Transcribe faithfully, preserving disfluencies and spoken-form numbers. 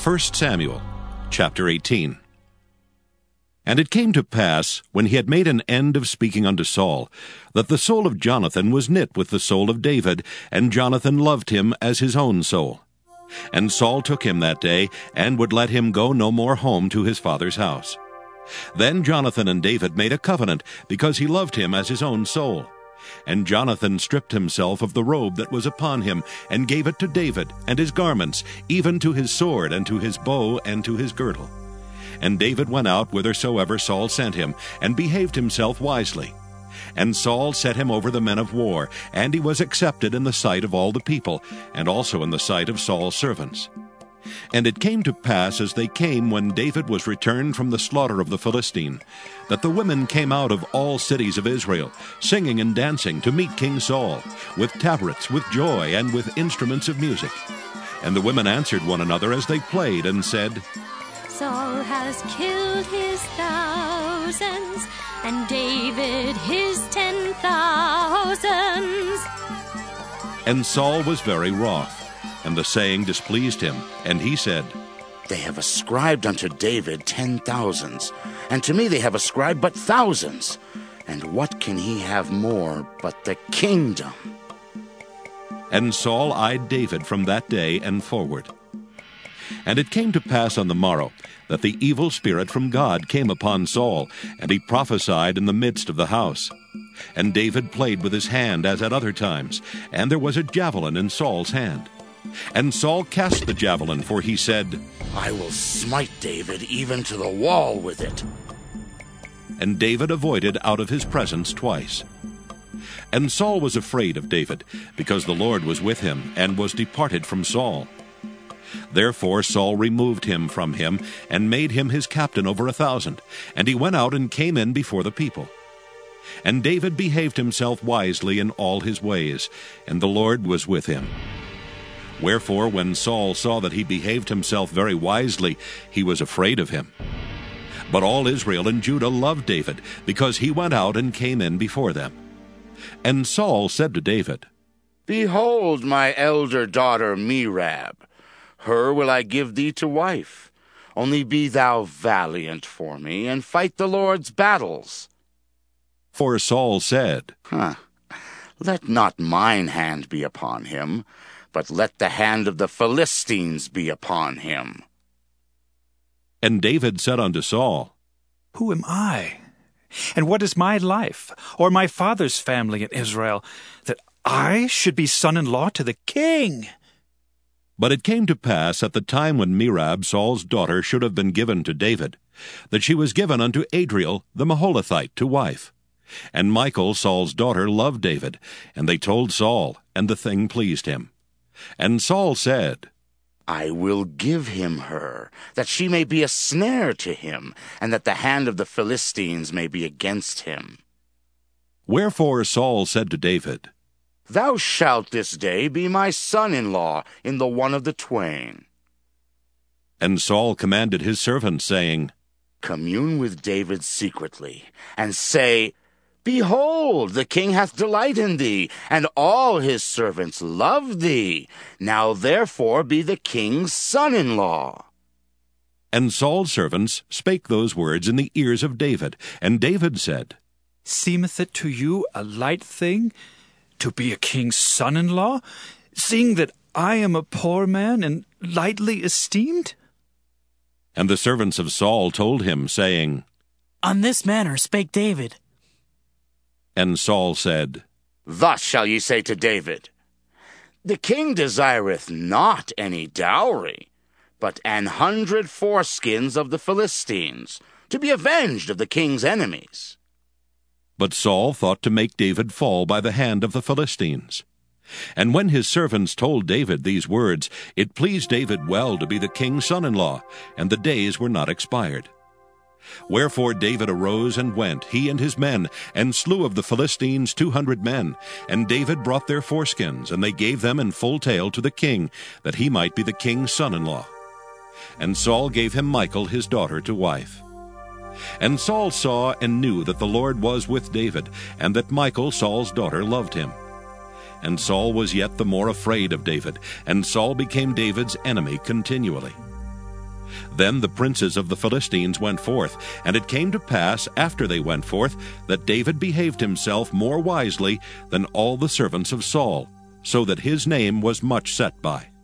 First Samuel, chapter eighteen. And it came to pass, when he had made an end of speaking unto Saul, that the soul of Jonathan was knit with the soul of David, and Jonathan loved him as his own soul. And Saul took him that day, and would let him go no more home to his father's house. Then Jonathan and David made a covenant, because he loved him as his own soul. And Jonathan stripped himself of the robe that was upon him, and gave it to David, and his garments, even to his sword, and to his bow, and to his girdle. And David went out whithersoever Saul sent him, and behaved himself wisely. And Saul set him over the men of war, and he was accepted in the sight of all the people, and also in the sight of Saul's servants. And it came to pass, as they came when David was returned from the slaughter of the Philistine, that the women came out of all cities of Israel, singing and dancing to meet King Saul, with tabrets, with joy, and with instruments of music. And the women answered one another as they played, and said, Saul has killed his thousands, and David his ten thousands. And Saul was very wroth, and the saying displeased him. And he said, They have ascribed unto David ten thousands, and to me they have ascribed but thousands. And what can he have more but the kingdom? And Saul eyed David from that day and forward. And it came to pass on the morrow, that the evil spirit from God came upon Saul, and he prophesied in the midst of the house. And David played with his hand as at other times, and there was a javelin in Saul's hand. And Saul cast the javelin, for he said, I will smite David even to the wall with it. And David avoided out of his presence twice. And Saul was afraid of David, because the Lord was with him, and was departed from Saul. Therefore Saul removed him from him, and made him his captain over a thousand, and he went out and came in before the people. And David behaved himself wisely in all his ways, and the Lord was with him. Wherefore, when Saul saw that he behaved himself very wisely, he was afraid of him. But all Israel and Judah loved David, because he went out and came in before them. And Saul said to David, Behold my elder daughter Merab. Her will I give thee to wife. Only be thou valiant for me, and fight the Lord's battles. For Saul said, Huh, let not mine hand be upon him, but let the hand of the Philistines be upon him. And David said unto Saul, Who am I? And what is my life, or my father's family in Israel, that I should be son-in-law to the king? But it came to pass at the time when Merab, Saul's daughter, should have been given to David, that she was given unto Adriel the Maholathite to wife. And Michal, Saul's daughter, loved David, and they told Saul, and the thing pleased him. And Saul said, I will give him her, that she may be a snare to him, and that the hand of the Philistines may be against him. Wherefore Saul said to David, Thou shalt this day be my son-in-law in the one of the twain. And Saul commanded his servants, saying, Commune with David secretly, and say, Behold, the king hath delight in thee, and all his servants love thee. Now therefore be the king's son-in-law. And Saul's servants spake those words in the ears of David. And David said, Seemeth it to you a light thing to be a king's son-in-law, seeing that I am a poor man and lightly esteemed? And the servants of Saul told him, saying, On this manner spake David. And Saul said, Thus shall ye say to David, The king desireth not any dowry, but an hundred foreskins of the Philistines, to be avenged of the king's enemies. But Saul thought to make David fall by the hand of the Philistines. And when his servants told David these words, it pleased David well to be the king's son-in-law, and the days were not expired. Wherefore David arose and went, he and his men, and slew of the Philistines two hundred men. And David brought their foreskins, and they gave them in full tale to the king, that he might be the king's son-in-law. And Saul gave him Michal his daughter to wife. And Saul saw and knew that the Lord was with David, and that Michal, Saul's daughter, loved him. And Saul was yet the more afraid of David, and Saul became David's enemy continually. Then the princes of the Philistines went forth, and it came to pass, after they went forth, that David behaved himself more wisely than all the servants of Saul, so that his name was much set by.